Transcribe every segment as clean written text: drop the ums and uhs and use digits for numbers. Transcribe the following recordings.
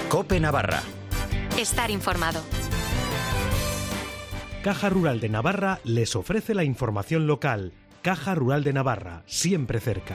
COPE Navarra. Estar informado. Caja Rural de Navarra les ofrece la información local. Caja Rural de Navarra, siempre cerca.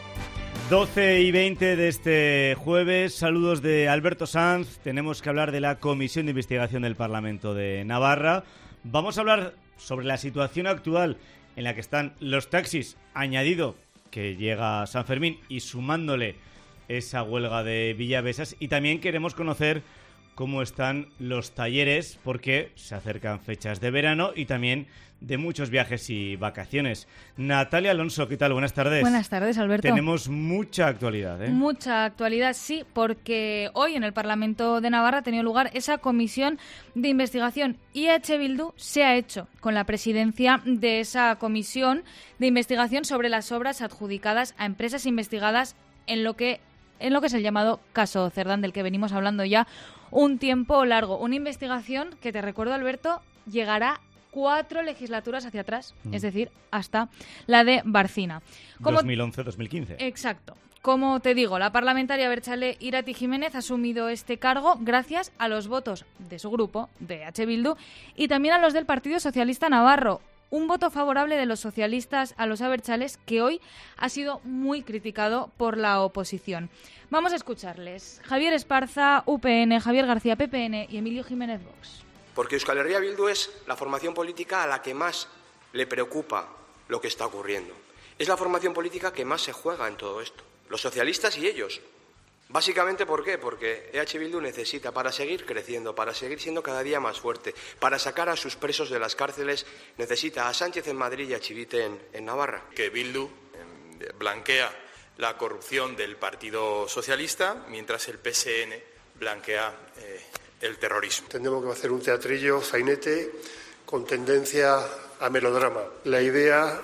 12:20 de este jueves. Saludos de Alberto Sanz. Tenemos que hablar de la Comisión de Investigación del Parlamento de Navarra. Vamos a hablar sobre la situación actual en la que están los taxis, añadido que llega San Fermín y sumándole esa huelga de Villavesas, y también queremos conocer cómo están los talleres, porque se acercan fechas de verano y también de muchos viajes y vacaciones. Natalia Alonso, ¿qué tal? Buenas tardes. Buenas tardes, Alberto. Tenemos mucha actualidad, ¿eh? Mucha actualidad, sí, porque hoy en el Parlamento de Navarra ha tenido lugar esa comisión de investigación y EH Bildu se ha hecho con la presidencia de esa comisión de investigación sobre las obras adjudicadas a empresas investigadas en lo que es el llamado caso Cerdán, del que venimos hablando ya un tiempo largo. Una investigación que, te recuerdo, Alberto, llegará 4 legislaturas hacia atrás, es decir, hasta la de Barcina. 2011-2015. Exacto. Como te digo, la parlamentaria abertzale Irati Jiménez ha asumido este cargo gracias a los votos de su grupo, de EH Bildu, y también a los del Partido Socialista Navarro. Un voto favorable de los socialistas a los abertzales que hoy ha sido muy criticado por la oposición. Vamos a escucharles. Javier Esparza, UPN, Javier García, PPN y Emilio Jiménez, Vox. Porque Euskal Herria Bildu es la formación política a la que más le preocupa lo que está ocurriendo. Es la formación política que más se juega en todo esto. Los socialistas y ellos. Básicamente, ¿por qué? Porque EH Bildu necesita, para seguir creciendo, para seguir siendo cada día más fuerte, para sacar a sus presos de las cárceles, necesita a Sánchez en Madrid y a Chivite en Navarra. Que Bildu blanquea la corrupción del Partido Socialista, mientras el PSN blanquea el terrorismo. Tendremos que hacer un teatrillo sainete con tendencia a melodrama. La idea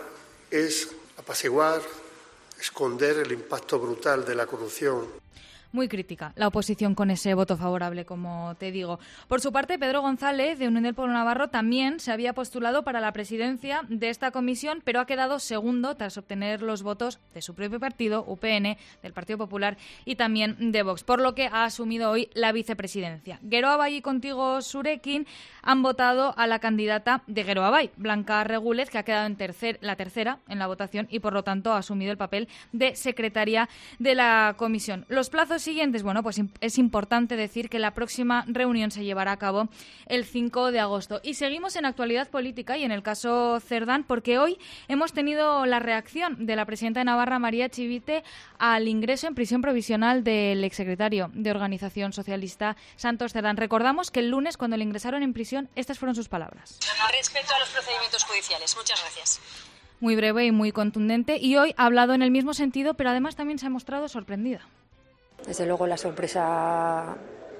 es apaciguar, esconder el impacto brutal de la corrupción. Muy crítica la oposición con ese voto favorable, como te digo. Por su parte, Pedro González, de Unión del Pueblo Navarro, también se había postulado para la presidencia de esta comisión, pero ha quedado segundo tras obtener los votos de su propio partido, UPN, del Partido Popular y también de Vox, por lo que ha asumido hoy la vicepresidencia. Geroa Bai y Contigo Zurekin han votado a la candidata de Geroa Bai, Blanca Regúlez, que ha quedado en la tercera en la votación y, por lo tanto, ha asumido el papel de secretaria de la comisión. Los plazos siguientes, bueno, pues es importante decir que la próxima reunión se llevará a cabo el 5 de agosto. Y seguimos en actualidad política y en el caso Cerdán, porque hoy hemos tenido la reacción de la presidenta de Navarra, María Chivite, al ingreso en prisión provisional del exsecretario de Organización Socialista, Santos Cerdán. Recordamos que el lunes, cuando le ingresaron en prisión, estas fueron sus palabras. Respeto a los procedimientos judiciales. Muchas gracias. Muy breve y muy contundente, y hoy ha hablado en el mismo sentido, pero además también se ha mostrado sorprendida. Desde luego la sorpresa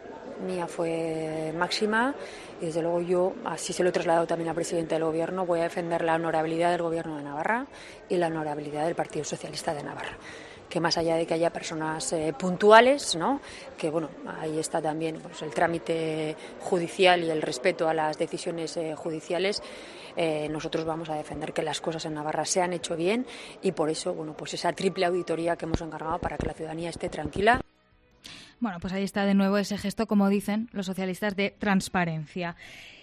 mía fue máxima y desde luego yo, así se lo he trasladado también al presidente del Gobierno, voy a defender la honorabilidad del Gobierno de Navarra y la honorabilidad del Partido Socialista de Navarra. Que más allá de que haya personas puntuales, ¿no?, que bueno, ahí está también pues, el trámite judicial y el respeto a las decisiones judiciales, nosotros vamos a defender que las cosas en Navarra se han hecho bien y por eso, bueno, pues esa triple auditoría que hemos encargado para que la ciudadanía esté tranquila. Bueno, pues ahí está de nuevo ese gesto, como dicen los socialistas, de transparencia.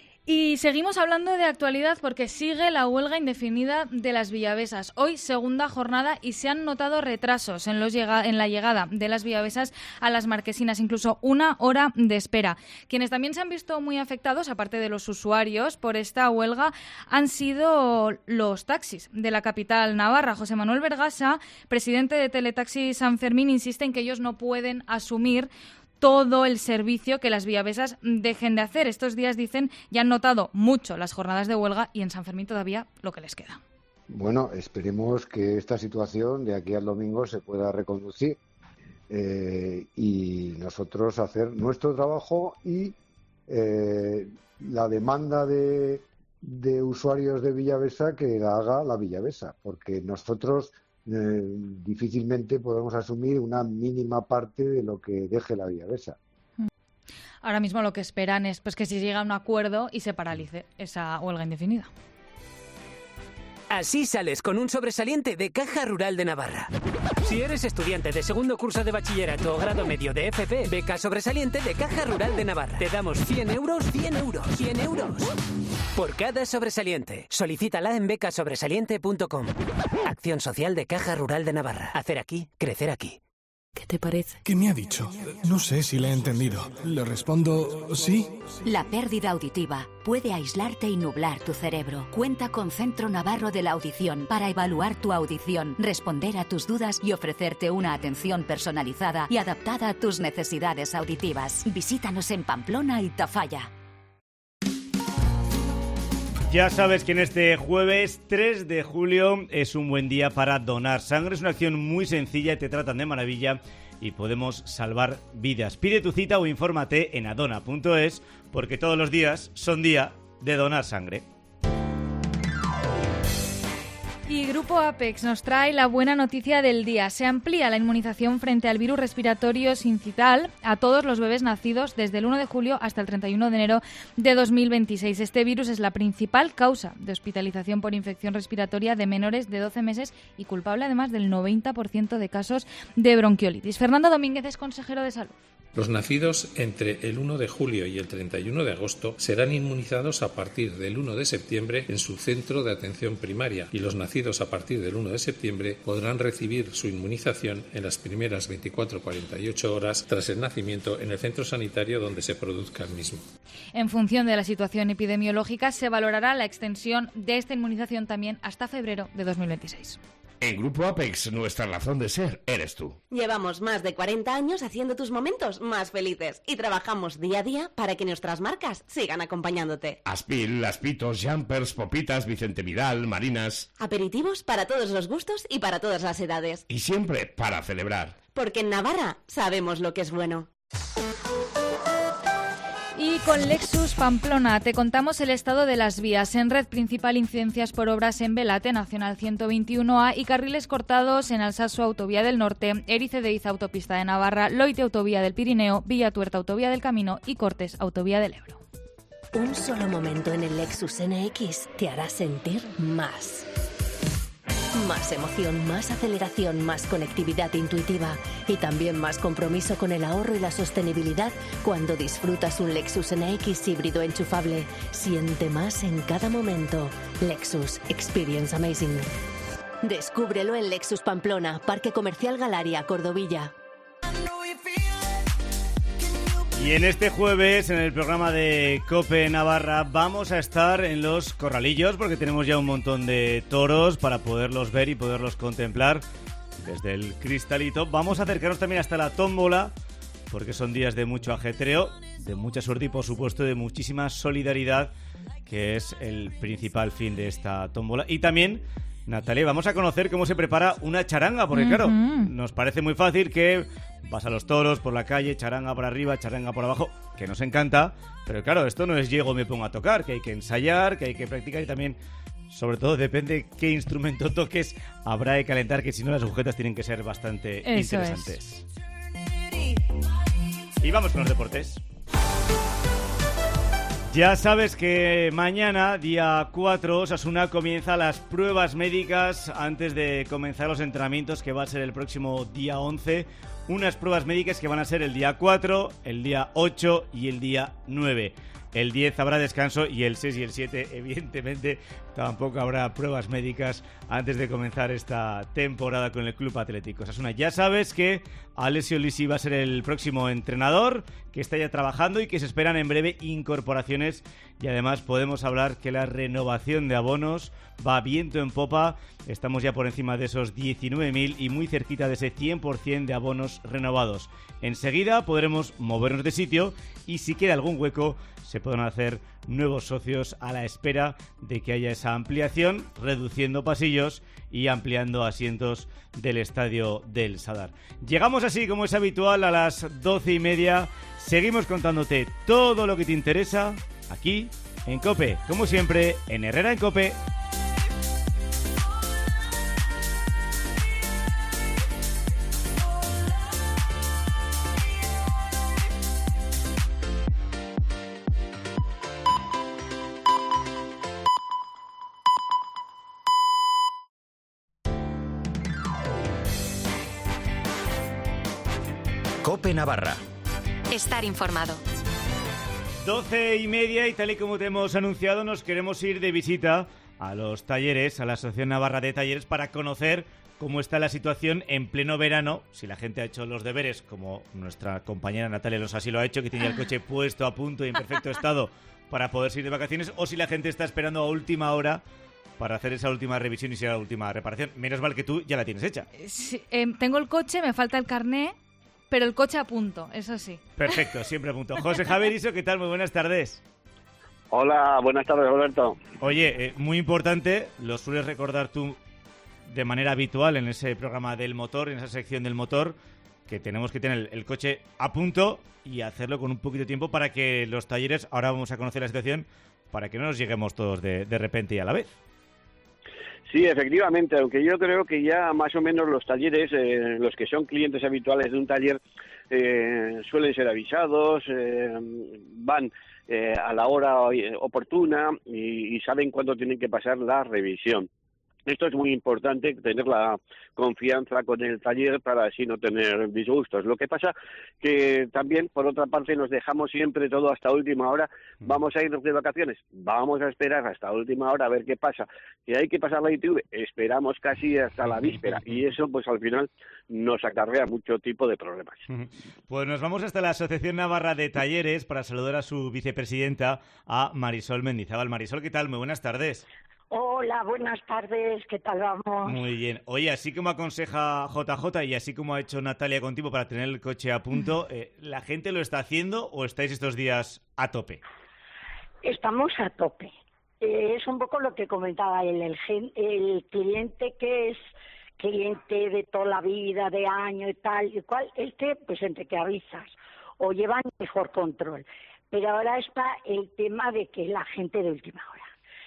Y seguimos hablando de actualidad porque sigue la huelga indefinida de las Villavesas. Hoy segunda jornada y se han notado retrasos en la llegada de las Villavesas a las Marquesinas, incluso 1 hora de espera. Quienes también se han visto muy afectados, aparte de los usuarios, por esta huelga han sido los taxis de la capital navarra. José Manuel Vergasa, presidente de Teletaxi San Fermín, insiste en que ellos no pueden asumir todo el servicio que las Villavesas dejen de hacer. Estos días, dicen, ya han notado mucho las jornadas de huelga y en San Fermín todavía lo que les queda. Bueno, esperemos que esta situación de aquí al domingo se pueda reconducir y nosotros hacer nuestro trabajo y la demanda de usuarios de Villavesa que la haga la Villavesa, porque nosotros difícilmente podemos asumir una mínima parte de lo que deje la Villavesa. Ahora mismo lo que esperan es pues que se llegue a un acuerdo y se paralice esa huelga indefinida. Así sales con un sobresaliente de Caja Rural de Navarra. Si eres estudiante de segundo curso de bachillerato o grado medio de FP, beca sobresaliente de Caja Rural de Navarra. Te damos 100 euros, 100 euros, 100 euros por cada sobresaliente. Solicítala en becasobresaliente.com. Acción social de Caja Rural de Navarra. Hacer aquí, crecer aquí. ¿Qué te parece? ¿Qué me ha dicho? No sé si le he entendido. Le respondo sí. La pérdida auditiva puede aislarte y nublar tu cerebro. Cuenta con Centro Navarro de la Audición para evaluar tu audición, responder a tus dudas y ofrecerte una atención personalizada y adaptada a tus necesidades auditivas. Visítanos en Pamplona y Tafalla. Ya sabes que en este jueves 3 de julio es un buen día para donar sangre. Es una acción muy sencilla y te tratan de maravilla y podemos salvar vidas. Pide tu cita o infórmate en adona.es porque todos los días son día de donar sangre. Y Grupo Apex nos trae la buena noticia del día. Se amplía la inmunización frente al virus respiratorio sincital a todos los bebés nacidos desde el 1 de julio hasta el 31 de enero de 2026. Este virus es la principal causa de hospitalización por infección respiratoria de menores de 12 meses y culpable además del 90% de casos de bronquiolitis. Fernando Domínguez es consejero de Salud. Los nacidos entre el 1 de julio y el 31 de agosto serán inmunizados a partir del 1 de septiembre en su centro de atención primaria y los nacidos a partir del 1 de septiembre podrán recibir su inmunización en las primeras 24-48 horas tras el nacimiento en el centro sanitario donde se produzca el mismo. En función de la situación epidemiológica se valorará la extensión de esta inmunización también hasta febrero de 2026. En Grupo Apex, nuestra razón de ser eres tú. Llevamos más de 40 años haciendo tus momentos más felices y trabajamos día a día para que nuestras marcas sigan acompañándote. Aspil, Aspitos, Jumpers, Popitas, Vicente Vidal, Marinas. Aperitivos para todos los gustos y para todas las edades. Y siempre para celebrar. Porque en Navarra sabemos lo que es bueno. Y con Lexus Pamplona te contamos el estado de las vías. En red principal, incidencias por obras en Belate, Nacional 121A, y carriles cortados en Alsasu, Autovía del Norte, Erice de Iza, Autopista de Navarra, Loite, Autovía del Pirineo, Villatuerta, Autovía del Camino y Cortes, Autovía del Ebro. Un solo momento en el Lexus NX te hará sentir más. Más emoción, más aceleración, más conectividad intuitiva y también más compromiso con el ahorro y la sostenibilidad cuando disfrutas un Lexus NX híbrido enchufable. Siente más en cada momento. Lexus. Experience amazing. Descúbrelo en Lexus Pamplona, Parque Comercial Galaria, Cordovilla. Y en este jueves, en el programa de COPE Navarra, vamos a estar en los corralillos porque tenemos ya un montón de toros para poderlos ver y poderlos contemplar desde el cristalito. Vamos a acercarnos también hasta la tómbola porque son días de mucho ajetreo, de mucha suerte y por supuesto de muchísima solidaridad, que es el principal fin de esta tómbola. Y también, Natalia, vamos a conocer cómo se prepara una charanga, porque claro, nos parece muy fácil que vas a los toros por la calle, charanga por arriba, charanga por abajo, que nos encanta, pero claro, esto no es llego, me pongo a tocar, que hay que ensayar, que hay que practicar y también, sobre todo, depende qué instrumento toques, habrá que calentar, que si no las agujetas tienen que ser bastante interesantes. Y vamos con los deportes. Ya sabes que mañana, día 4, Osasuna comienza las pruebas médicas antes de comenzar los entrenamientos, que va a ser el próximo día 11. Unas pruebas médicas que van a ser el día 4, el día 8 y el día 9. El 10 habrá descanso y el 6 y el 7, evidentemente, tampoco habrá pruebas médicas antes de comenzar esta temporada con el Club Atlético Osasuna. Ya sabes que Alessio Lisi va a ser el próximo entrenador, que está ya trabajando y que se esperan en breve incorporaciones. Y además podemos hablar que la renovación de abonos va viento en popa. Estamos ya por encima de esos 19.000 y muy cerquita de ese 100% de abonos renovados. Enseguida podremos movernos de sitio y si queda algún hueco se podrán hacer nuevos socios a la espera de que haya esa ampliación, reduciendo pasillos y ampliando asientos del estadio del Sadar. Llegamos así, como es habitual, a las 12:30. Seguimos contándote todo lo que te interesa aquí en COPE, como siempre, en Herrera en COPE. COPE Navarra. Estar informado. 12:30 y tal y como te hemos anunciado, nos queremos ir de visita a los talleres, a la Asociación Navarra de Talleres, para conocer cómo está la situación en pleno verano, si la gente ha hecho los deberes, como nuestra compañera Natalia los así lo ha hecho, que tenía el coche puesto a punto y en perfecto estado para poder ir de vacaciones, o si la gente está esperando a última hora para hacer esa última revisión y esa última reparación. Menos mal que tú ya la tienes hecha. Sí, tengo el coche, me falta el carné, pero el coche a punto, eso sí. Perfecto, siempre a punto. José Javeriso, ¿qué tal? Muy buenas tardes. Hola, buenas tardes, Alberto. Oye, muy importante, lo sueles recordar tú de manera habitual en ese programa del motor, en esa sección del motor, que tenemos que tener el coche a punto y hacerlo con un poquito de tiempo para que los talleres, ahora vamos a conocer la situación, para que no nos lleguemos todos de repente y a la vez. Sí, efectivamente, aunque yo creo que ya más o menos los talleres, los que son clientes habituales de un taller, suelen ser avisados, van a la hora oportuna y saben cuándo tienen que pasar la revisión. Esto es muy importante, tener la confianza con el taller para así no tener disgustos. Lo que pasa que también, por otra parte, nos dejamos siempre todo hasta última hora. Vamos a ir de vacaciones, vamos a esperar hasta última hora a ver qué pasa. Que hay que pasar la ITV, esperamos casi hasta la víspera. Y eso, pues al final, nos acarrea mucho tipo de problemas. Pues nos vamos hasta la Asociación Navarra de Talleres para saludar a su vicepresidenta, a Marisol Mendizábal. Marisol, ¿qué tal? Muy buenas tardes. Hola, buenas tardes, ¿qué tal vamos? Muy bien. Oye, así como aconseja JJ y así como ha hecho Natalia contigo para tener el coche a punto, ¿la gente lo está haciendo o estáis estos días a tope? Estamos a tope. Es un poco lo que comentaba él, el cliente que es cliente de toda la vida, de año y tal y cual, pues entre que avisas o llevan mejor control. Pero ahora está el tema de que la gente de última hora.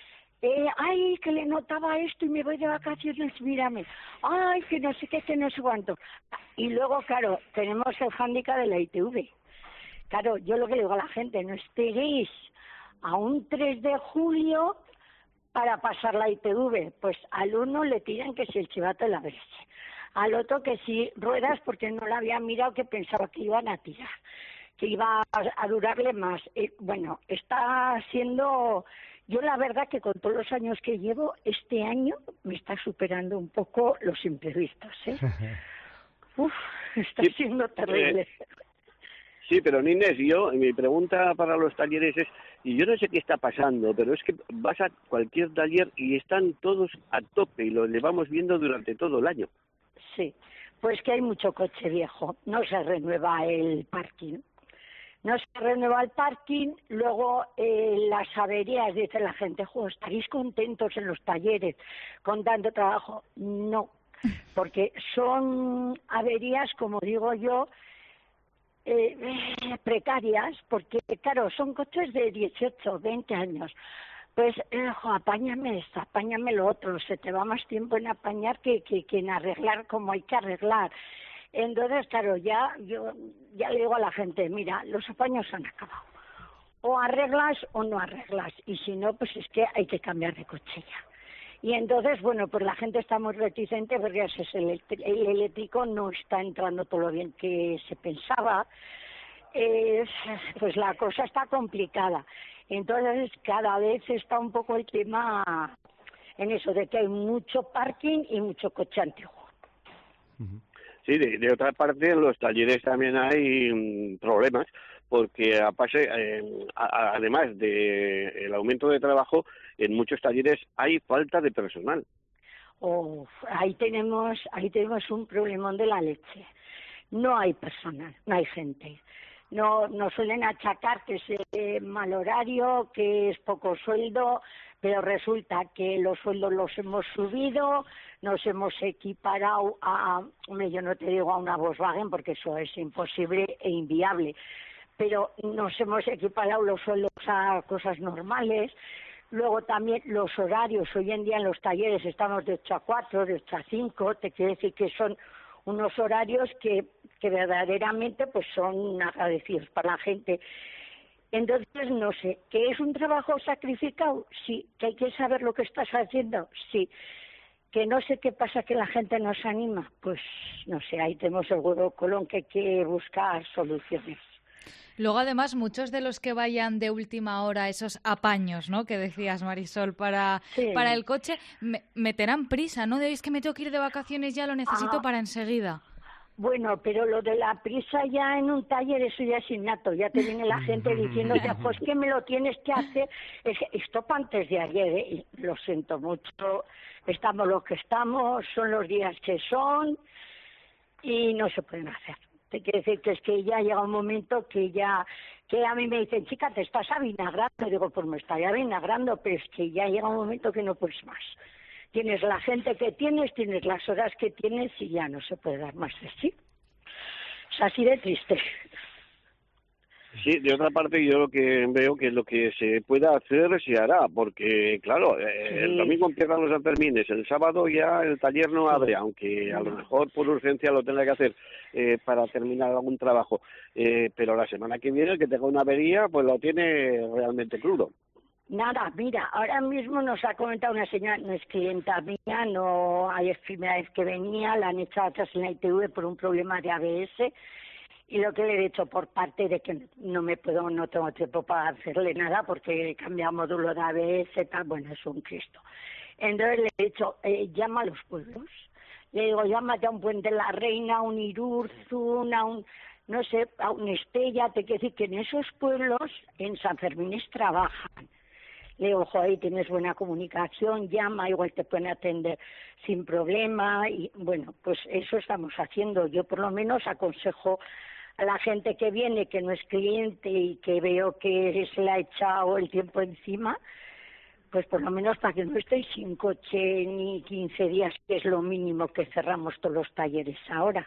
Ay, que le notaba esto y me voy de vacaciones, mírame. Ay, que no sé qué, que no sé cuánto. Y luego, claro, tenemos el hándicap de la ITV. Claro, yo lo que le digo a la gente, no esperéis a un 3 de julio para pasar la ITV. Pues al uno le tiran que si el chivato de la leche. Al otro que si ruedas porque no la había mirado, que pensaba que iban a tirar, que iba a durarle más. Bueno, está siendo... Yo la verdad que con todos los años que llevo, este año me está superando un poco los imprevistos, ¿eh? Uf, está siendo terrible. Sí, pero Inés, mi pregunta para los talleres es, y yo no sé qué está pasando, pero es que vas a cualquier taller y están todos a tope y lo llevamos viendo durante todo el año. Sí, pues que hay mucho coche viejo, no se renueva el parking. No se renueva el parking, luego las averías, dice la gente, ¿estaréis contentos en los talleres con tanto trabajo? No, porque son averías, como digo yo, precarias, porque claro, son coches de 18, 20 años. Pues, apáñame esto, apáñame lo otro, se te va más tiempo en apañar que en arreglar como hay que arreglar. Entonces, claro, yo ya le digo a la gente, mira, los apaños se han acabado. O arreglas o no arreglas. Y si no, pues es que hay que cambiar de coche ya. Y entonces, bueno, pues la gente está muy reticente porque el eléctrico no está entrando todo lo bien que se pensaba. Pues la cosa está complicada. Entonces, cada vez está un poco el tema en eso, de que hay mucho parking y mucho coche antiguo. Sí, de otra parte, en los talleres también hay problemas, porque además del aumento de trabajo, en muchos talleres hay falta de personal. Ahí tenemos un problemón de la leche. No hay personal, no hay gente. No, nos suelen achacar que es mal horario, que es poco sueldo, pero resulta que los sueldos los hemos subido, nos hemos equiparado yo no te digo a una Volkswagen porque eso es imposible e inviable, pero nos hemos equiparado los sueldos a cosas normales. Luego también los horarios, hoy en día en los talleres estamos de 8 a 4, de 8 a 5, te quiero decir que son unos horarios que verdaderamente pues son agradecidos para la gente. Entonces, no sé, ¿que es un trabajo sacrificado? Sí. ¿Que hay que saber lo que estás haciendo? Sí. Que no sé qué pasa, que la gente no se anima. Pues no sé, ahí tenemos el huevo Colón, que hay que buscar soluciones. Luego, además, muchos de los que vayan de última hora, esos apaños, ¿no?, que decías, Marisol, para el coche, meterán prisa, ¿no? Debéis que me tengo que ir de vacaciones, ya lo necesito para enseguida. Bueno, pero lo de la prisa ya en un taller, eso ya es innato. Ya te viene la gente diciendo, ya, pues que me lo tienes que hacer. Esto para antes de ayer, ¿eh? Lo siento mucho, estamos los que estamos, son los días que son y no se pueden hacer. Te quiero decir que es que ya llega un momento que a mí me dicen, chica, te estás avinagrando. Digo, pues me estoy avinagrando, pero es que ya llega un momento que no puedes más. Tienes la gente que tienes las horas que tienes y ya no se puede dar más de sí. Es así de triste. Sí, de otra parte yo lo que veo que lo que se pueda hacer se hará, porque claro, el domingo empiezan los Sanfermines, el sábado ya el taller no abre, aunque a lo mejor por urgencia lo tenga que hacer para terminar algún trabajo, pero la semana que viene el que tenga una avería pues lo tiene realmente crudo. Nada, mira, ahora mismo nos ha comentado una señora, no es clienta mía, no es primera vez que venía, la han echado atrás en la ITV por un problema de ABS, y lo que le he dicho por parte de que no tengo tiempo para hacerle nada porque cambia módulo de ABS, tal, bueno, es un Cristo. Entonces le he dicho, llama a los pueblos. Le digo, llámate a un Puente de la Reina, a un Irurzun, a un Estella, te quiero decir que en esos pueblos, en Sanfermines trabajan. Le digo, joder, tienes buena comunicación, llama, igual te pueden atender sin problema, y bueno, pues eso estamos haciendo. Yo por lo menos aconsejo a la gente que viene, que no es cliente y que veo que se le ha echado el tiempo encima, pues por lo menos para que no estéis sin coche ni 15 días, que es lo mínimo que cerramos todos los talleres ahora.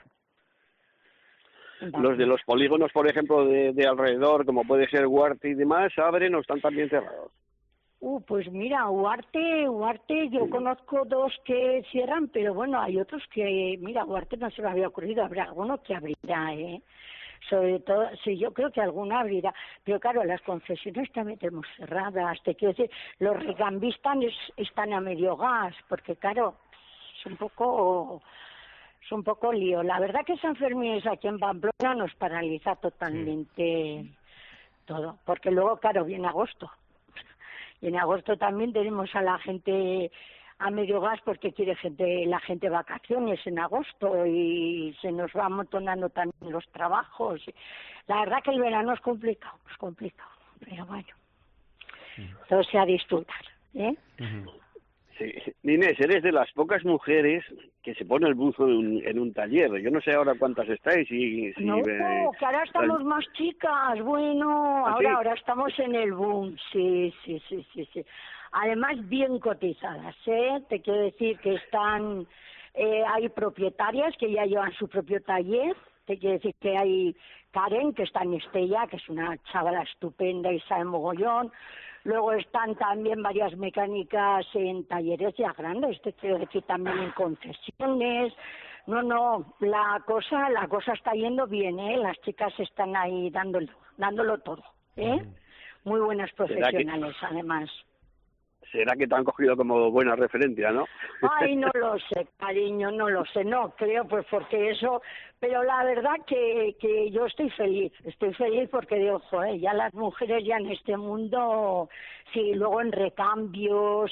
Los de los polígonos, por ejemplo, de alrededor, como puede ser Huarte y demás, ¿abren o están también cerrados? Pues mira, Huarte, yo conozco 2 que cierran, pero bueno, hay otros que, mira, Huarte no se me había ocurrido, habrá alguno que abrirá, sobre todo, sí, yo creo que alguna abrirá, pero claro, las concesiones también tenemos cerradas, te quiero decir, los recambistas están a medio gas, porque claro, es un poco lío. La verdad que Sanfermines aquí en Pamplona nos paraliza totalmente todo, porque luego, claro, viene agosto. Y en agosto también tenemos a la gente a medio gas porque quiere la gente vacaciones en agosto y se nos va amontonando también los trabajos. La verdad que el verano es complicado, pero bueno, todo sea a disfrutar, ¿eh? Sí. Inés, eres de las pocas mujeres que se pone el buzo en un taller. Yo no sé ahora cuántas estáis. Que ahora estamos más chicas. Bueno, ahora estamos en el boom. Sí. Además, bien cotizadas, ¿eh? Te quiero decir que están... hay propietarias que ya llevan su propio taller. Te quiero decir que hay Karen, que está en Estella, que es una chavala estupenda y sabe mogollón. Luego están también varias mecánicas en talleres ya grandes, te quiero decir también en concesiones. No, la cosa está yendo bien, ¿eh? Las chicas están ahí dándolo todo, ¿eh? Muy buenas profesionales, además. ¿Será que te han cogido como buena referencia, no? Ay, no lo sé, cariño, no lo sé, no creo, pues porque eso... Pero la verdad que yo estoy feliz porque digo, joder, ya las mujeres ya en este mundo, sí, luego en recambios,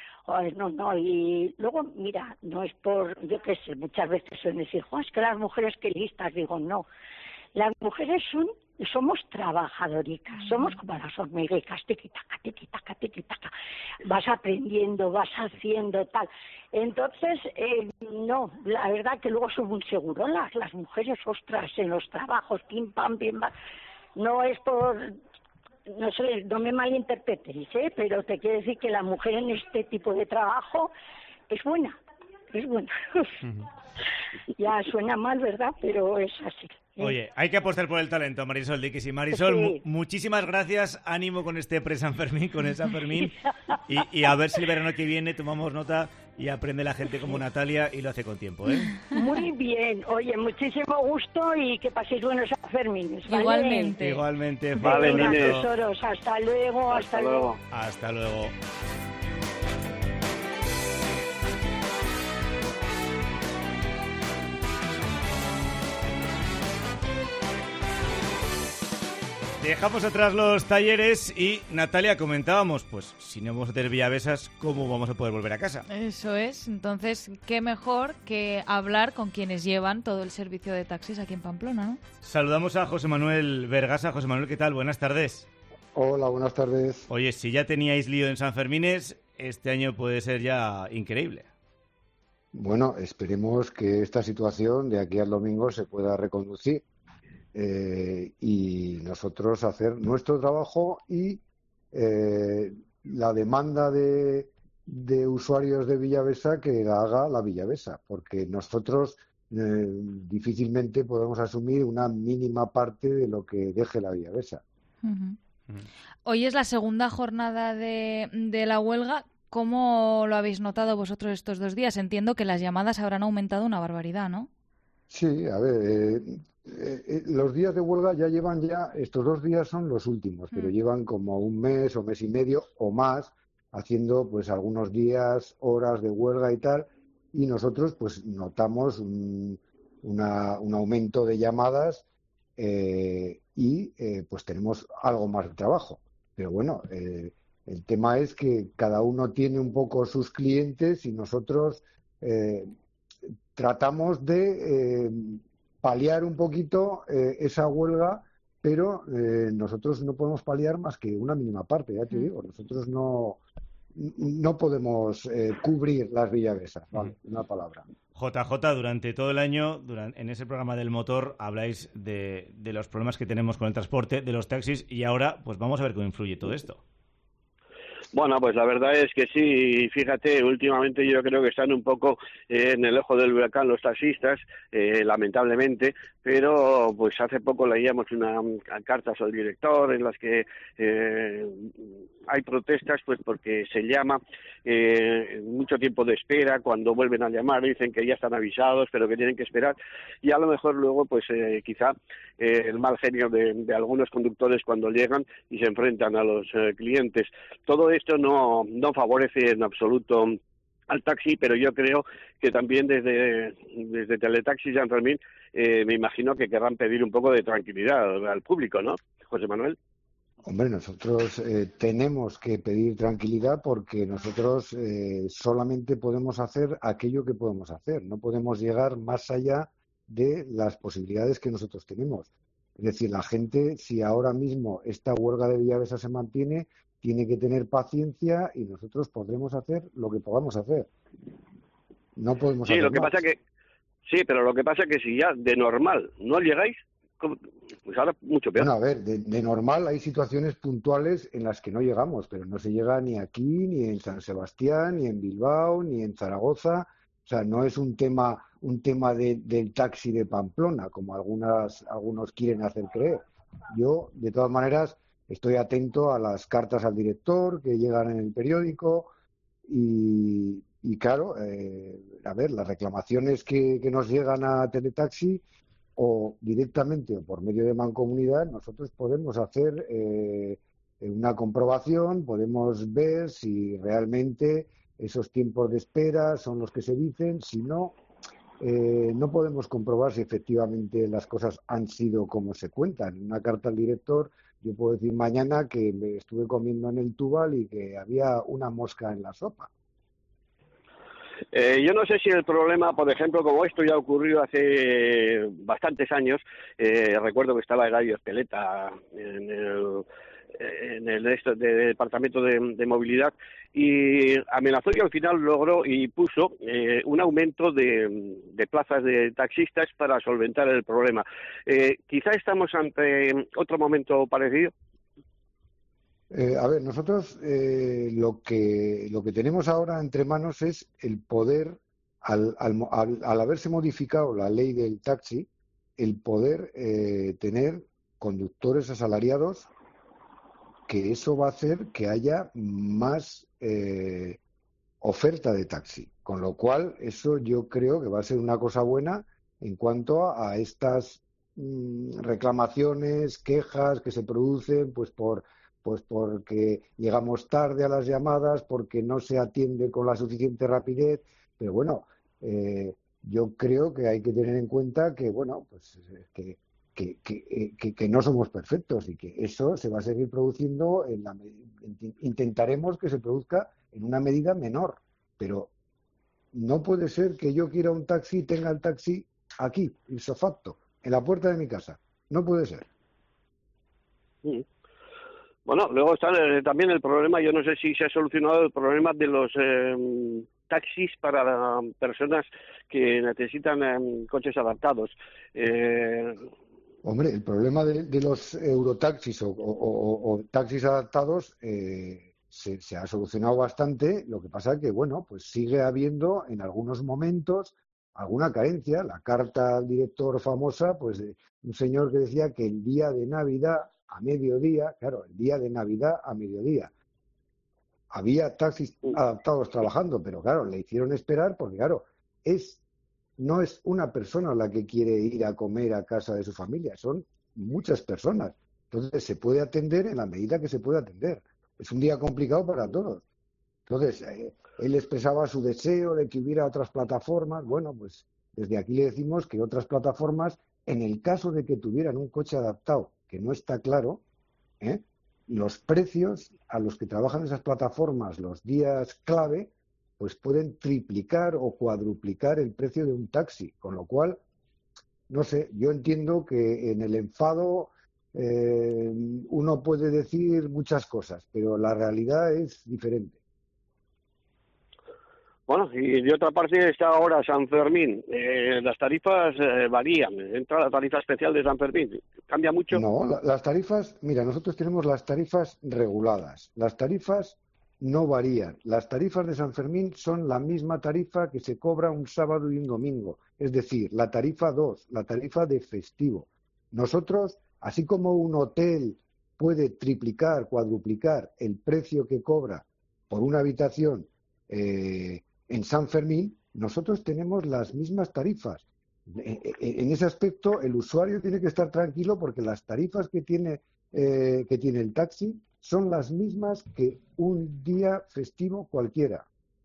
y luego, mira, no es por, yo qué sé, muchas veces suelen decir, es que las mujeres que listas, digo, no, las mujeres somos trabajadoricas, somos como las hormiguitas, tiquitaca, tiquitaca, tiquitaca. Vas aprendiendo, vas haciendo tal. Entonces, no, la verdad que luego son muy seguronas las mujeres, ostras, en los trabajos, pim, pam, pim, pam. No es por... No sé, no me malinterpretes, pero te quiero decir que la mujer en este tipo de trabajo es buena. Ya suena mal, ¿verdad? Pero es así. Oye, hay que apostar por el talento, Marisol Diquis. Y Marisol, muchísimas gracias, ánimo con este pre-San Fermín, con el San Fermín, y a ver si el verano que viene tomamos nota y aprende la gente como Natalia y lo hace con tiempo, ¿eh? Muy bien, oye, muchísimo gusto y que paséis buenos San Fermines, ¿vale? Igualmente. Vale, tesoros, hasta luego. Hasta luego. Dejamos atrás los talleres y, Natalia, comentábamos, pues si no vamos a tener Villavesas, ¿cómo vamos a poder volver a casa? Eso es. Entonces, qué mejor que hablar con quienes llevan todo el servicio de taxis aquí en Pamplona, ¿no? Saludamos a José Manuel Vergasa. José Manuel, ¿qué tal? Buenas tardes. Hola, buenas tardes. Oye, si ya teníais lío en San Fermines, este año puede ser ya increíble. Bueno, esperemos que esta situación de aquí al domingo se pueda reconducir. Y nosotros hacer nuestro trabajo y la demanda de usuarios de Villavesa que la haga la Villavesa, porque nosotros difícilmente podemos asumir una mínima parte de lo que deje la Villavesa. Hoy es la segunda jornada de la huelga. ¿Cómo lo habéis notado vosotros estos 2 días? Entiendo que las llamadas habrán aumentado una barbaridad, ¿no? Sí, a ver, los días de huelga estos 2 días son los últimos, pero llevan como un mes o mes y medio o más haciendo pues algunos días, horas de huelga y tal, y nosotros pues notamos un aumento de llamadas y pues tenemos algo más de trabajo. Pero bueno, el tema es que cada uno tiene un poco sus clientes y nosotros tratamos de paliar un poquito esa huelga, pero nosotros no podemos paliar más que una mínima parte, ya te digo. Nosotros no podemos cubrir las Villavesas, ¿vale? Una palabra. JJ, durante todo el año, en ese programa del motor, habláis de los problemas que tenemos con el transporte, de los taxis, y ahora pues vamos a ver cómo influye todo esto. Bueno, pues la verdad es que sí, fíjate, últimamente yo creo que están un poco en el ojo del huracán los taxistas, lamentablemente, pero pues hace poco leíamos unas cartas al director en las que hay protestas pues porque se llama mucho tiempo de espera, cuando vuelven a llamar dicen que ya están avisados pero que tienen que esperar, y a lo mejor luego pues quizá el mal genio de algunos conductores cuando llegan y se enfrentan a los clientes. Todo esto no favorece en absoluto al taxi, pero yo creo que también desde Teletaxi San Fermín me imagino que querrán pedir un poco de tranquilidad al público, ¿no, José Manuel? Hombre, nosotros tenemos que pedir tranquilidad porque nosotros solamente podemos hacer aquello que podemos hacer. No podemos llegar más allá de las posibilidades que nosotros tenemos. Es decir, la gente, si ahora mismo esta huelga de Villavesa se mantiene, tiene que tener paciencia y nosotros podremos hacer lo que podamos hacer. No podemos hacer lo que más. Pasa que sí, pero lo que pasa es que si ya de normal no llegáis, pues ahora mucho peor. Bueno, a ver, de normal hay situaciones puntuales en las que no llegamos, pero no se llega ni aquí, ni en San Sebastián, ni en Bilbao, ni en Zaragoza. O sea, no es un tema del taxi de Pamplona, como algunos quieren hacer creer. Yo, de todas maneras, estoy atento a las cartas al director que llegan en el periódico y claro, a ver, las reclamaciones que nos llegan a Teletaxi o directamente o por medio de Mancomunidad, nosotros podemos hacer una comprobación, podemos ver si realmente esos tiempos de espera son los que se dicen, si no, no podemos comprobar si efectivamente las cosas han sido como se cuentan. En una carta al director yo puedo decir mañana que me estuve comiendo en el Tubal y que había una mosca en la sopa. Yo no sé si el problema, por ejemplo, como esto ya ocurrió hace bastantes años, recuerdo que estaba Eladio Espeleta en el departamento de movilidad y amenazó y al final logró y puso un aumento de plazas de taxistas para solventar el problema. Quizá estamos ante otro momento parecido. A ver, nosotros lo que tenemos ahora entre manos es el poder, al haberse modificado la ley del taxi, el poder tener conductores asalariados, que eso va a hacer que haya más oferta de taxi. Con lo cual, eso yo creo que va a ser una cosa buena en cuanto a estas reclamaciones, quejas que se producen porque llegamos tarde a las llamadas, porque no se atiende con la suficiente rapidez. Pero bueno, yo creo que hay que tener en cuenta que, bueno, pues que que no somos perfectos y que eso se va a seguir produciendo, intentaremos que se produzca en una medida menor, pero no puede ser que yo quiera un taxi y tenga el taxi aquí, ipso facto, en la puerta de mi casa. No puede ser. Bueno, luego está también el problema, yo no sé si se ha solucionado el problema de los taxis para personas que necesitan coches adaptados. Hombre, el problema de los eurotaxis o taxis adaptados se ha solucionado bastante. Lo que pasa es que, bueno, pues sigue habiendo en algunos momentos alguna carencia. La carta al director famosa, pues de un señor que decía que el día de Navidad a mediodía, claro, el día de Navidad a mediodía, había taxis adaptados trabajando, pero claro, le hicieron esperar porque, claro, no es una persona la que quiere ir a comer a casa de su familia, son muchas personas. Entonces se puede atender en la medida que se puede atender. Es un día complicado para todos. Entonces, él expresaba su deseo de que hubiera otras plataformas. Bueno, pues desde aquí le decimos que otras plataformas, en el caso de que tuvieran un coche adaptado, que no está claro, los precios a los que trabajan esas plataformas los días clave, pues pueden triplicar o cuadruplicar el precio de un taxi, con lo cual, no sé, yo entiendo que en el enfado uno puede decir muchas cosas, pero la realidad es diferente. Bueno, y de otra parte está ahora San Fermín. Las tarifas varían. Entra la tarifa especial de San Fermín. ¿Cambia mucho? No, las tarifas, mira, nosotros tenemos las tarifas reguladas. Las tarifas no varían. Las tarifas de San Fermín son la misma tarifa que se cobra un sábado y un domingo. Es decir, la tarifa 2, la tarifa de festivo. Nosotros, así como un hotel puede triplicar, cuadruplicar el precio que cobra por una habitación en San Fermín, nosotros tenemos las mismas tarifas. En ese aspecto, el usuario tiene que estar tranquilo porque las tarifas que tiene el taxi son las mismas que un día festivo cualquiera.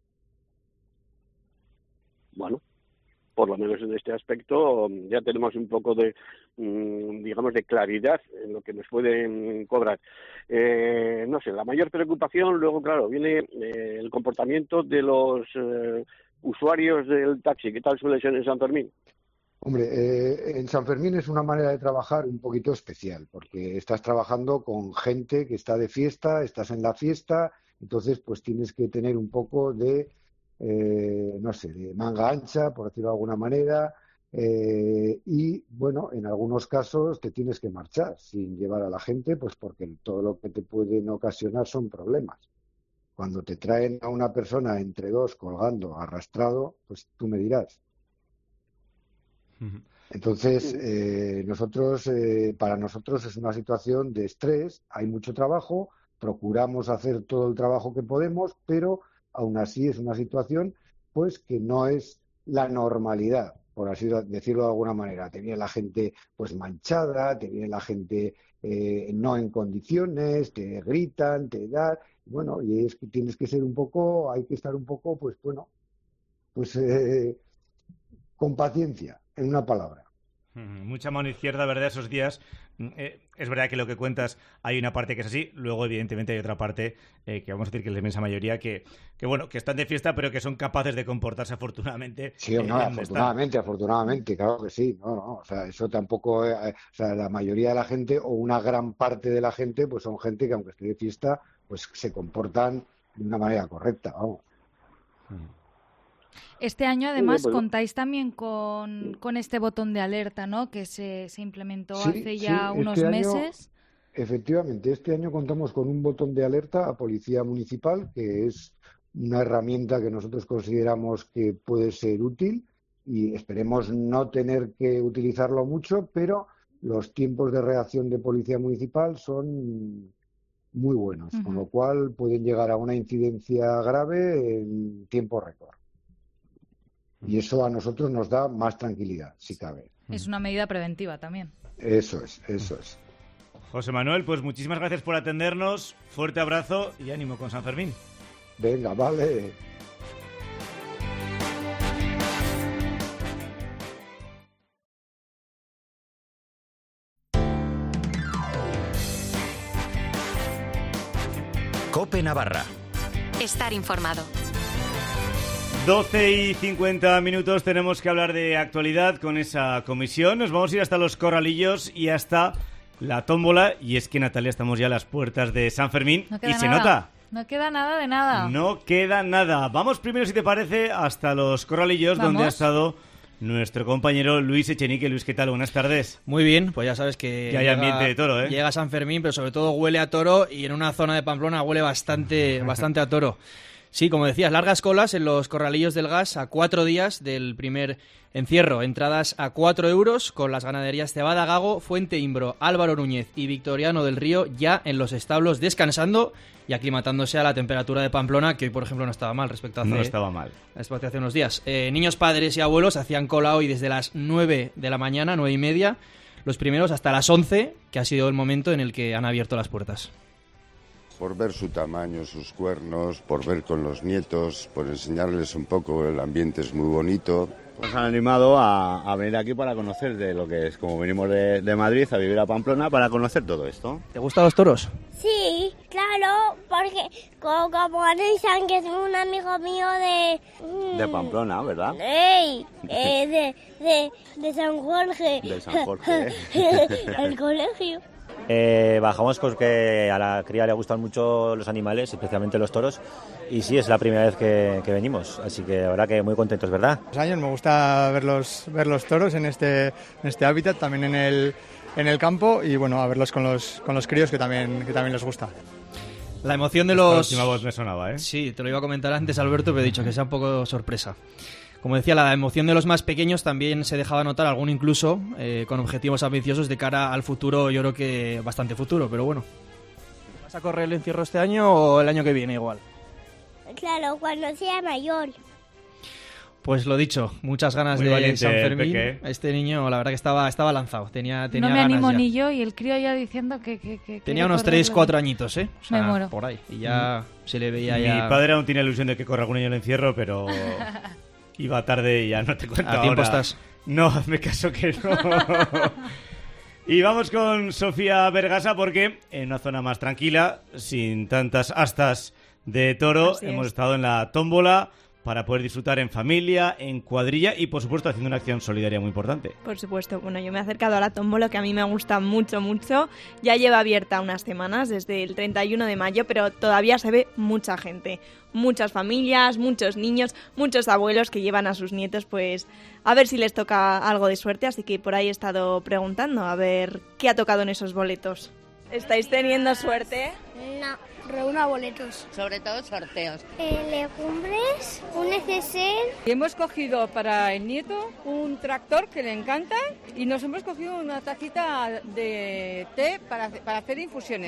Bueno, por lo menos en este aspecto ya tenemos un poco de, digamos, de claridad en lo que nos pueden cobrar. No sé, la mayor preocupación luego, claro, viene el comportamiento de los usuarios del taxi. ¿Qué tal suele ser en San Fermín? Hombre, en San Fermín es una manera de trabajar un poquito especial, porque estás trabajando con gente que está de fiesta, estás en la fiesta, entonces pues tienes que tener un poco de, no sé, de manga ancha, por decirlo de alguna manera, y bueno, en algunos casos te tienes que marchar sin llevar a la gente, pues porque todo lo que te pueden ocasionar son problemas. Cuando te traen a una persona entre dos colgando, arrastrado, pues tú me dirás. Entonces, para nosotros es una situación de estrés, hay mucho trabajo, procuramos hacer todo el trabajo que podemos, pero aún así es una situación pues que no es la normalidad, por así decirlo de alguna manera. Te viene la gente pues manchada, te viene la gente no en condiciones, te gritan, te dan, bueno, y es que tienes que ser un poco, hay que estar un poco, pues bueno, pues con paciencia, en una palabra. Mucha mano izquierda, ¿verdad? Esos días. Es verdad que lo que cuentas hay una parte que es así, luego evidentemente hay otra parte que vamos a decir que es la inmensa mayoría que bueno, que están de fiesta pero que son capaces de comportarse afortunadamente. Sí, no, afortunadamente, claro que sí. No, o sea, eso tampoco, o sea, la mayoría de la gente o una gran parte de la gente pues son gente que aunque esté de fiesta pues se comportan de una manera correcta, vamos. Este año, además, contáis también con este botón de alerta, ¿no? Que se implementó hace ya unos meses. Efectivamente, este año contamos con un botón de alerta a Policía Municipal, que es una herramienta que nosotros consideramos que puede ser útil y esperemos no tener que utilizarlo mucho, pero los tiempos de reacción de Policía Municipal son muy buenos, con lo cual pueden llegar a una incidencia grave en tiempo récord. Y eso a nosotros nos da más tranquilidad, si cabe. Es una medida preventiva también. Eso es. José Manuel, pues muchísimas gracias por atendernos. Fuerte abrazo y ánimo con San Fermín. Venga, vale. COPE Navarra. Estar informado. 12:50 tenemos que hablar de actualidad con esa comisión. Nos vamos a ir hasta los Corralillos y hasta la tómbola. Y es que, Natalia, estamos ya a las puertas de San Fermín y se nota. No queda nada de nada. No queda nada. Vamos primero, si te parece, hasta los Corralillos, donde ha estado nuestro compañero Luis Echenique. Luis, ¿qué tal? Buenas tardes. Muy bien, pues ya sabes que hay ambiente de toro, ¿eh? Llega San Fermín, pero sobre todo huele a toro, y en una zona de Pamplona huele bastante a toro. Sí, como decías, largas colas en los Corralillos del Gas a 4 días del primer encierro. Entradas a 4 euros con las ganaderías Cebada Gago, Fuente Imbro, Álvaro Núñez y Victoriano del Río ya en los establos descansando y aclimatándose a la temperatura de Pamplona, que hoy, por ejemplo, no estaba mal respecto a hace unos días. Niños, padres y abuelos hacían cola hoy desde las 9 de la mañana, 9:30, los primeros hasta las 11, que ha sido el momento en el que han abierto las puertas. Por ver su tamaño, sus cuernos, por ver con los nietos, por enseñarles un poco, el ambiente es muy bonito. Nos han animado a venir aquí para conocer de lo que es, como venimos de Madrid a vivir a Pamplona, para conocer todo esto. ¿Te gustan los toros? Sí, claro, porque como dicen que es un amigo mío de Pamplona, ¿verdad? De San Jorge. De San Jorge. El colegio. Bajamos porque a la cría le gustan mucho los animales, especialmente los toros, y sí, es la primera vez que venimos, así que la verdad que muy contentos, ¿verdad? Los años me gusta ver los toros en este hábitat, también en el campo, y bueno, a verlos con los críos que también les gusta. La emoción de los... La última voz me sonaba, ¿eh? Sí, te lo iba a comentar antes, Alberto, pero he dicho que sea un poco sorpresa. Como decía, la emoción de los más pequeños también se dejaba notar, algún incluso con objetivos ambiciosos de cara al futuro, yo creo que bastante futuro, pero bueno. ¿Vas a correr el encierro este año o el año que viene igual? Claro, cuando sea mayor. Pues lo dicho, muchas ganas muy de valiente, San Fermín. Peque. Este niño, la verdad que estaba lanzado, tenía no me ganas animo ya. Ni yo, y el crío ya diciendo que tenía unos 3-4 añitos, ¿eh? O sea, me muero. Por ahí, y ya se le veía ya... Mi padre aún tiene ilusión de que corra algún año el encierro, pero... Iba tarde y ya no te cuento ahora. ¿A tiempo estás? No, hazme caso que no. Y vamos con Sofía Vergasa porque en una zona más tranquila, sin tantas astas de toro, hemos estado en la tómbola para poder disfrutar en familia, en cuadrilla y, por supuesto, haciendo una acción solidaria muy importante. Por supuesto. Bueno, yo me he acercado a la tómbola, que a mí me gusta mucho, mucho. Ya lleva abierta unas semanas, desde el 31 de mayo, pero todavía se ve mucha gente. Muchas familias, muchos niños, muchos abuelos que llevan a sus nietos, pues a ver si les toca algo de suerte. Así que por ahí he estado preguntando a ver qué ha tocado en esos boletos. ¿Estáis teniendo suerte? No, reúna boletos. Sobre todo sorteos. Legumbres, un neceser. Hemos cogido para el nieto un tractor que le encanta y nos hemos cogido una tacita de té para hacer infusiones.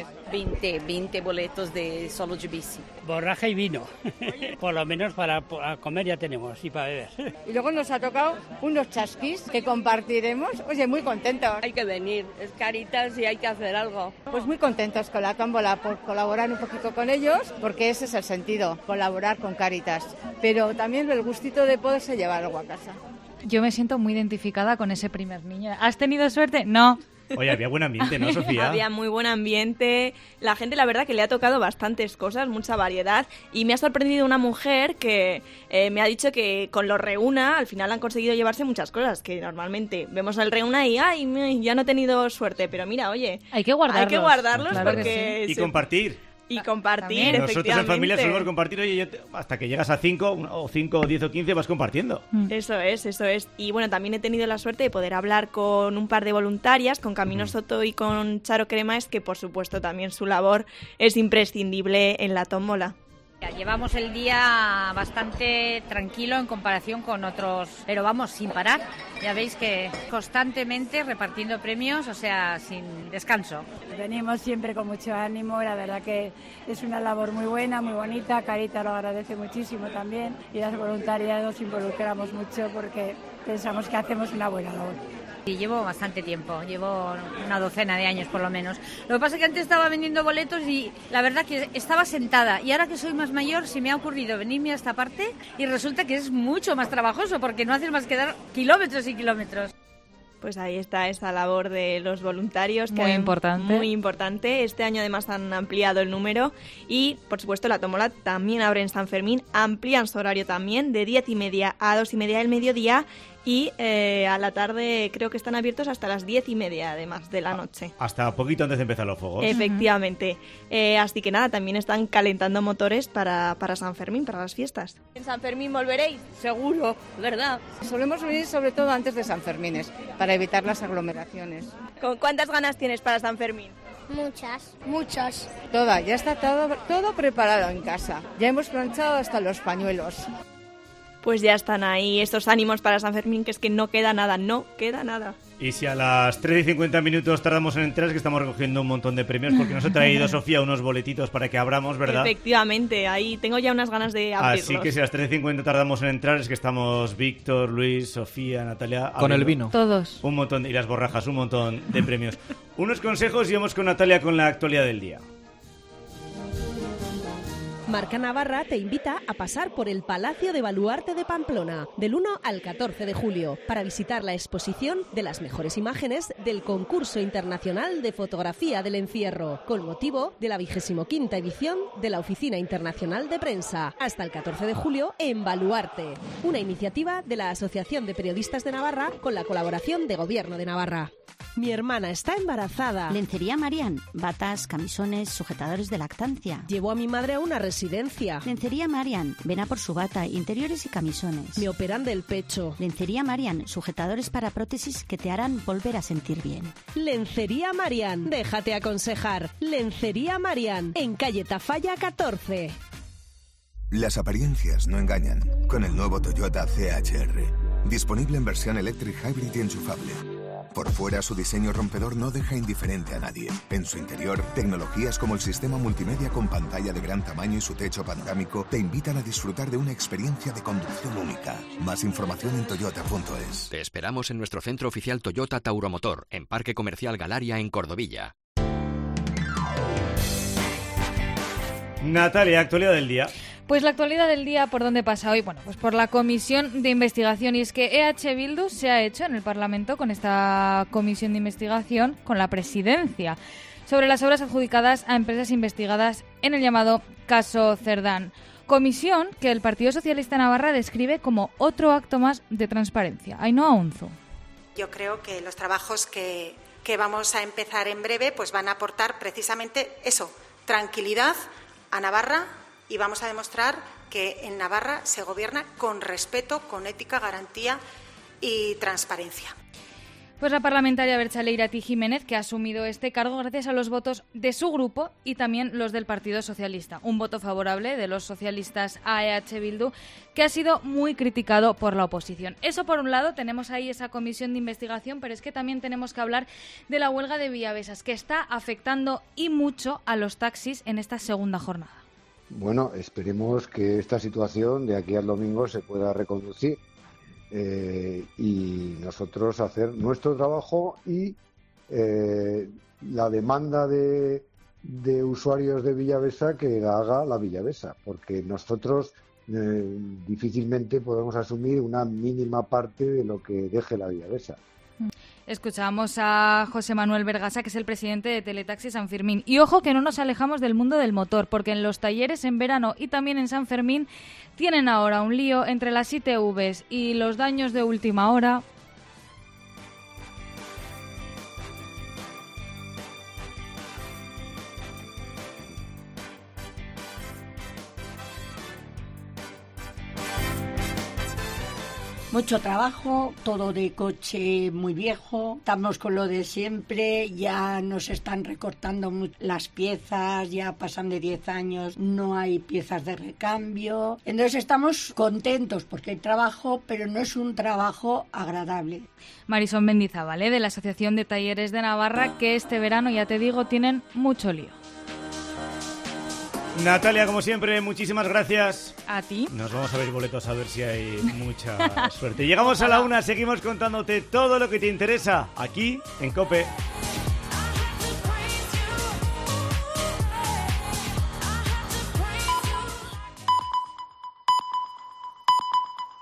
20 boletos de solo de bici. Borraja y vino. Por lo menos para comer ya tenemos y para beber. Y luego nos ha tocado unos chasquis que compartiremos. Oye, muy contentos. Hay que venir, es Caritas y hay que hacer algo. Pues muy contentos con la tómbola por colaborar un poquito con ellos, porque ese es el sentido, colaborar con Caritas. Pero también el gustito de poderse llevar algo a casa. Yo me siento muy identificada con ese primer niño. ¿Has tenido suerte? No. Oye, había buen ambiente, ¿no, Sofía? Había muy buen ambiente. La gente, la verdad, que le ha tocado bastantes cosas, mucha variedad. Y me ha sorprendido una mujer que me ha dicho que con los Reúna al final han conseguido llevarse muchas cosas. Que normalmente vemos el Reúna y ¡ay, ya no he tenido suerte! Pero mira, oye, hay que guardarlos claro, porque... Sí. Y compartir. Y compartir, también. Nosotros en familia efectivamente. solemos compartir, oye, hasta que llegas a 5 o 10 o 15 vas compartiendo. Eso es. Y bueno, también he tenido la suerte de poder hablar con un par de voluntarias, con Camino Soto y con Charo Cremaes, que por supuesto también su labor es imprescindible en la tómbola. Llevamos el día bastante tranquilo en comparación con otros, pero vamos, sin parar. Ya veis que constantemente repartiendo premios, o sea, sin descanso. Venimos siempre con mucho ánimo, la verdad que es una labor muy buena, muy bonita. Caritas lo agradece muchísimo también y las voluntarias nos involucramos mucho porque pensamos que hacemos una buena labor. Y llevo bastante tiempo, llevo una docena de años por lo menos. Lo que pasa es que antes estaba vendiendo boletos y la verdad que estaba sentada. Y ahora que soy más mayor, se me ha ocurrido venirme a esta parte y resulta que es mucho más trabajoso porque no haces más que dar kilómetros y kilómetros. Pues ahí está esa labor de los voluntarios. Muy importante. Muy importante. Este año además han ampliado el número y, por supuesto, la tómbola también abre en San Fermín. Amplían su horario también de 10:30 a 2:30 del mediodía y a la tarde creo que están abiertos hasta las 10:30 además de la noche. Hasta poquito antes de empezar los fuegos. Efectivamente. Así que nada, también están calentando motores para San Fermín, para las fiestas. ¿En San Fermín volveréis? Seguro, ¿verdad? Solemos venir sobre todo antes de San Fermines, para evitar las aglomeraciones. ¿Con cuántas ganas tienes para San Fermín? Muchas. Ya está todo preparado en casa. Ya hemos planchado hasta los pañuelos. Pues ya están ahí estos ánimos para San Fermín, que es que no queda nada. Y si a las 3:50 tardamos en entrar, es que estamos recogiendo un montón de premios, porque nos ha traído Sofía unos boletitos para que abramos, ¿verdad? Efectivamente, ahí tengo ya unas ganas de abrirlos. Así que si a las 3:50 tardamos en entrar, es que estamos Víctor, Luis, Sofía, Natalia... Con el vino. Todos. Un montón, y las borrajas, un montón de premios. Unos consejos y vamos con Natalia con la actualidad del día. Marca Navarra te invita a pasar por el Palacio de Baluarte de Pamplona del 1 al 14 de julio para visitar la exposición de las mejores imágenes del Concurso Internacional de Fotografía del Encierro, con motivo de la 25ª edición de la Oficina Internacional de Prensa, hasta el 14 de julio en Baluarte, una iniciativa de la Asociación de Periodistas de Navarra con la colaboración de Gobierno de Navarra. Mi hermana está embarazada. Lencería Marian, batas, camisones, sujetadores de lactancia. Llevo a mi madre a una residencia. Lencería Marian, ven a por su bata, interiores y camisones. Me operan del pecho. Lencería Marian, sujetadores para prótesis que te harán volver a sentir bien. Lencería Marian, déjate aconsejar. Lencería Marian, en calle Tafalla 14. Las apariencias no engañan. Con el nuevo Toyota CHR. Disponible en versión Electric Hybrid y enchufable. Por fuera, su diseño rompedor no deja indiferente a nadie. En su interior, tecnologías como el sistema multimedia con pantalla de gran tamaño y su techo panorámico te invitan a disfrutar de una experiencia de conducción única. Más información en toyota.es. Te esperamos en nuestro centro oficial Toyota Tauromotor, en Parque Comercial Galaria, en Cordovilla. Natalia, actualidad del día. Pues la actualidad del día, ¿por dónde pasa hoy? Bueno, pues por la comisión de investigación. Y es que EH Bildu se ha hecho en el Parlamento con esta comisión de investigación, con la presidencia, sobre las obras adjudicadas a empresas investigadas en el llamado caso Cerdán. Comisión que el Partido Socialista de Navarra describe como otro acto más de transparencia. Ainhoa Unzu. Yo creo que los trabajos que vamos a empezar en breve pues van a aportar precisamente eso, tranquilidad a Navarra. Y vamos a demostrar que en Navarra se gobierna con respeto, con ética, garantía y transparencia. Pues la parlamentaria Bertzale Irati Jiménez, que ha asumido este cargo gracias a los votos de su grupo y también los del Partido Socialista. Un voto favorable de los socialistas a EH Bildu, que ha sido muy criticado por la oposición. Eso por un lado, tenemos ahí esa comisión de investigación, pero es que también tenemos que hablar de la huelga de Villavesas, que está afectando y mucho a los taxis en esta segunda jornada. Bueno, esperemos que esta situación de aquí al domingo se pueda reconducir y nosotros hacer nuestro trabajo y la demanda de usuarios de Villavesa que la haga la Villavesa, porque nosotros difícilmente podemos asumir una mínima parte de lo que deje la Villavesa. Escuchamos a José Manuel Vergasa, que es el presidente de Teletaxi San Fermín. Y ojo que no nos alejamos del mundo del motor, porque en los talleres en verano y también en San Fermín tienen ahora un lío entre las ITVs y los daños de última hora. Mucho trabajo, todo de coche muy viejo, estamos con lo de siempre, ya nos están recortando las piezas, ya pasan de 10 años, no hay piezas de recambio. Entonces estamos contentos porque hay trabajo, pero no es un trabajo agradable. Marisol Mendizábal, de la Asociación de Talleres de Navarra, que este verano, ya te digo, tienen mucho lío. Natalia, como siempre, muchísimas gracias. A ti. Nos vamos a ver boletos a ver si hay mucha suerte. Llegamos a la 1, seguimos contándote todo lo que te interesa aquí en COPE.